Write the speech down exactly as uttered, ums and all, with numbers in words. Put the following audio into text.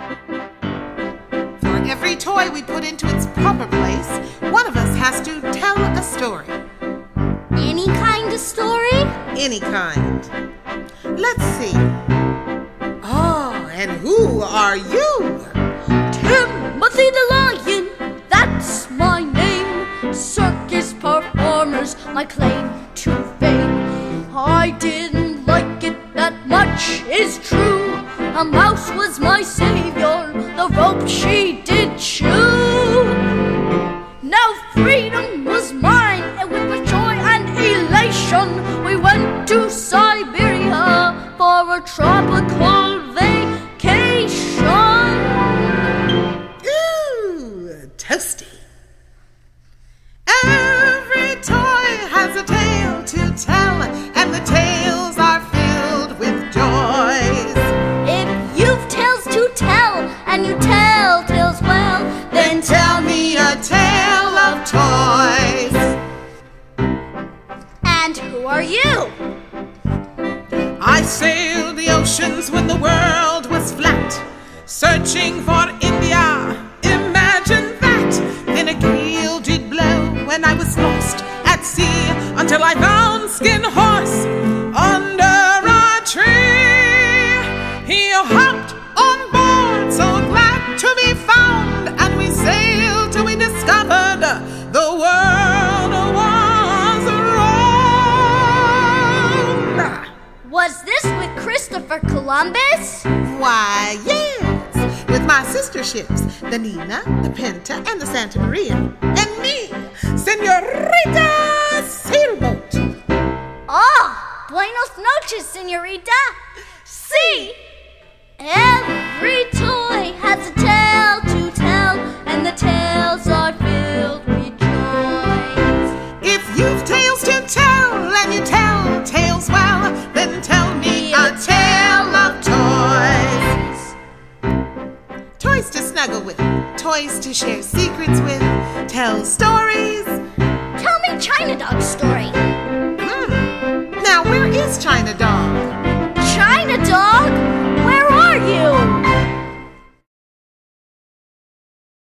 For every toy we put into its proper place, one of us has to tell a story. Any kind of story? Any kind. Let's see. Oh, and who are you? Timothy the Lion, that's my name. Circus performers, my claim to fame. I didn't like it that much, is true. A mouse was my savior, the rope she did chew. Now freedom was mine, and with joy and elation, we went to Siberia for a tropical vacation. Ooh, toasty. Every toy has a tale to tell, and the tales are filled with joys. If you've tales to tell, and you tell tales well, Then tell me a tale of toys. And who are you? I sailed the oceans when the world was flat, searching for India, imagine that. Then a gale did blow when I was lost at sea, until I found Skin Horse under a tree. He hopped on board, so glad to be found, and we sailed till we discovered the world was round. Was this with Christopher Columbus? Why, yes, with my sister ships, the Nina, the Pinta, and the Santa Maria, and me, Senorita Sailboat. Oh, buenos noches, señorita. See, every toy has a tale to tell, and the tales are filled with joys. If you've tales to tell, and you tell tales well, then tell me a tale of toys. Toys to snuggle with, toys to share secrets with, tell stories. Tell me China Dog's story. Hmm. Now, where is China Dog?